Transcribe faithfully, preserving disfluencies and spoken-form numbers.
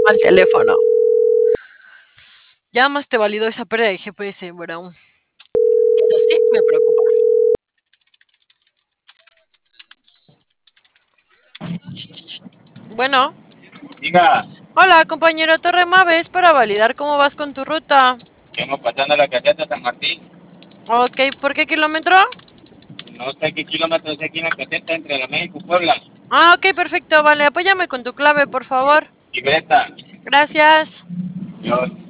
al teléfono. Ya más te validó esa pérdida de G P S, bro. Eso sí me preocupa. Bueno. Diga. Hola, compañero Torre Maves, para validar cómo vas con tu ruta. Vengo pasando la caseta San Martín. Ok, ¿por qué kilómetro? No sé qué kilómetros hay aquí en la caseta entre la México y Puebla. Ah, ok, perfecto. Vale, apóyame con tu clave, por favor. Libreta. Gracias. Dios.